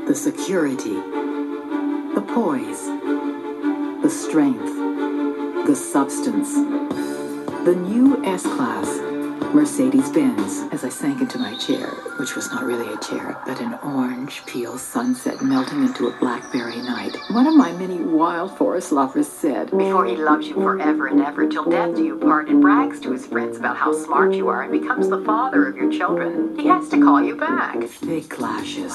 The security, the poise, the strength, the substance. The new S-Class, Mercedes-Benz. As I sank into my chair, which was not really a chair, but an orange peel sunset melting into a blackberry night, one of my many wild forest lovers said, "Before he loves you forever and ever till death do you part, and brags to his friends about how smart you are and becomes the father of your children, he has to call you back." Thick lashes,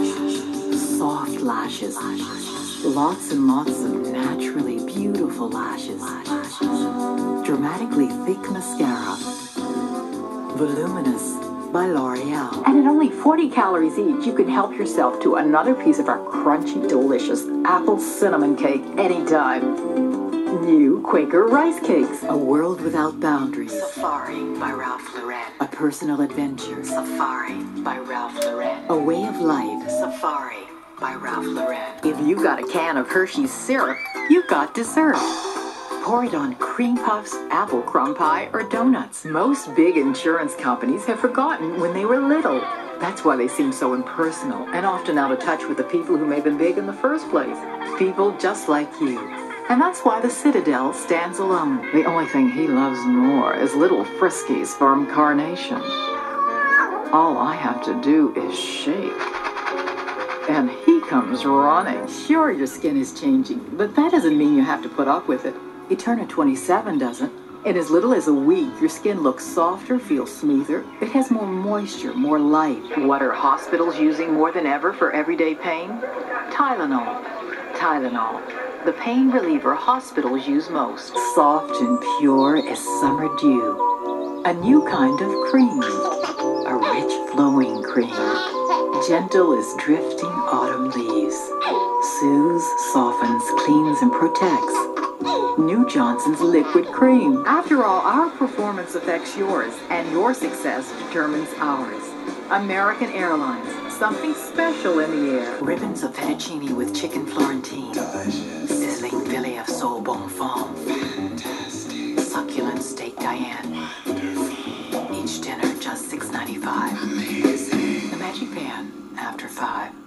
soft lashes, lots and lots of naturally beautiful lashes, dramatically thick mascara, Voluminous by L'Oreal. And at only 40 calories each, you can help yourself to another piece of our crunchy, delicious apple cinnamon cake anytime. New Quaker rice cakes. A world without boundaries. Safari by Ralph Lauren. A personal adventure. Safari by Ralph Lauren. A way of life. Safari by Ralph Lauren. If you got a can of Hershey's syrup, you got dessert. Pour it on cream puffs, apple crumb pie, or donuts. Most big insurance companies have forgotten when they were little. That's why they seem so impersonal and often out of touch with the people who made them big in the first place. People just like you. And that's why the Citadel stands alone. The only thing he loves more is little Friskies from Carnation. All I have to do is shake. And he comes running. Sure, your skin is changing, but that doesn't mean you have to put up with it. You turn at 27, doesn't? In as little as a week, your skin looks softer, feels smoother. It has more moisture, more life. What are hospitals using more than ever for everyday pain? Tylenol. Tylenol. The pain reliever hospitals use most. Soft and pure as summer dew. A new kind of cream. A rich, flowing cream. Gentle as drifting autumn leaves. Soothes, softens, cleans, and protects. New Johnson's Liquid Cream. After all, our performance affects yours, and your success determines ours. American Airlines. Something special in the air. Ribbons of fettuccine with chicken Florentine. Delicious. Sizzling filet of sole bon femme. Fantastic. Succulent steak Diane. Wonderful. Each dinner just $6.95. Amazing. The Magic Pan after 5.